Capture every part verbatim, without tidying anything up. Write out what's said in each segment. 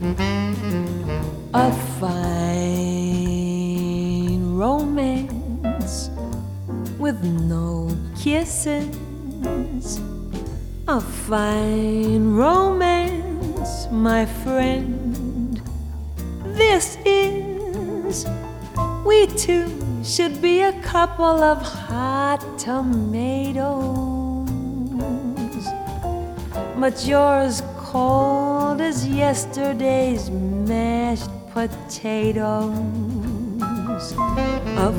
A fine romance with no kisses. A fine romance, my friend, this is. We two should be a couple of hot tomatoes, but you're as cold as yesterday's mashed potatoes. A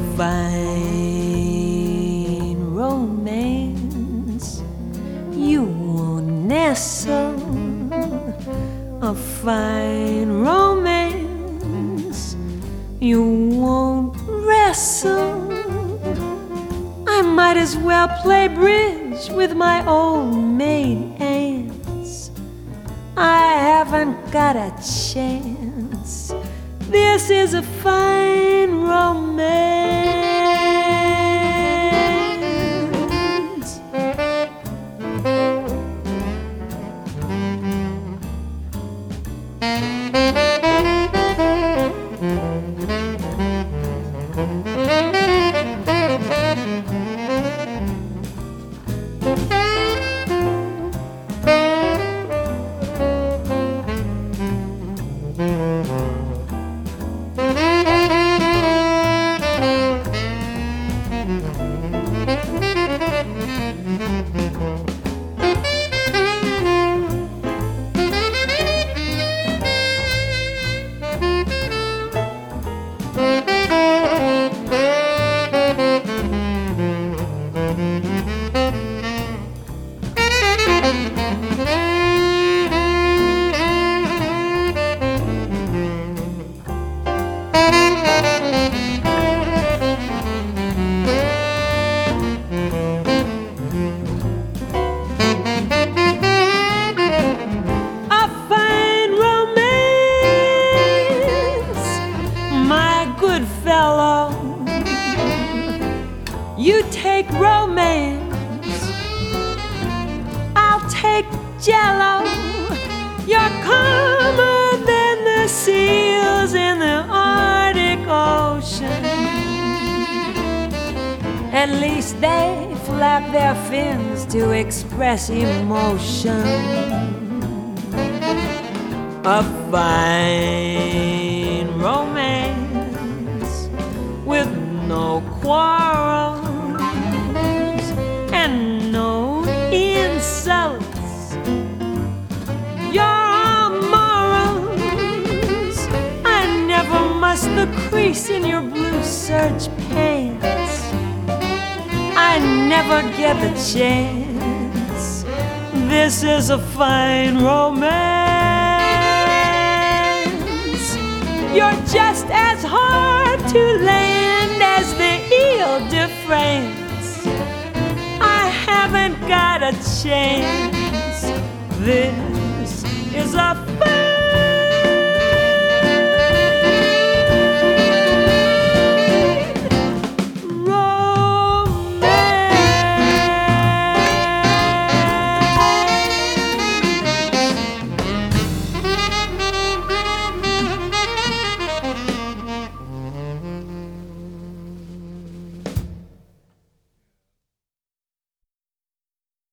fine romance you won't nestle. A fine romance you won't wrestle. I might as well play bridge with my old maid aunts. I haven't got a chance. This is a fine romance. You take romance, I'll take jello. You're calmer than the seals in the Arctic Ocean. At least they flap their fins to express emotion. A fine romance with no quarrels and no insults. Your morals, I never must the crease in your blue serge pants. I never get the chance. This is a fine romance. You're just as hard to land as the Ile de France. I haven't got a chance. This is a fine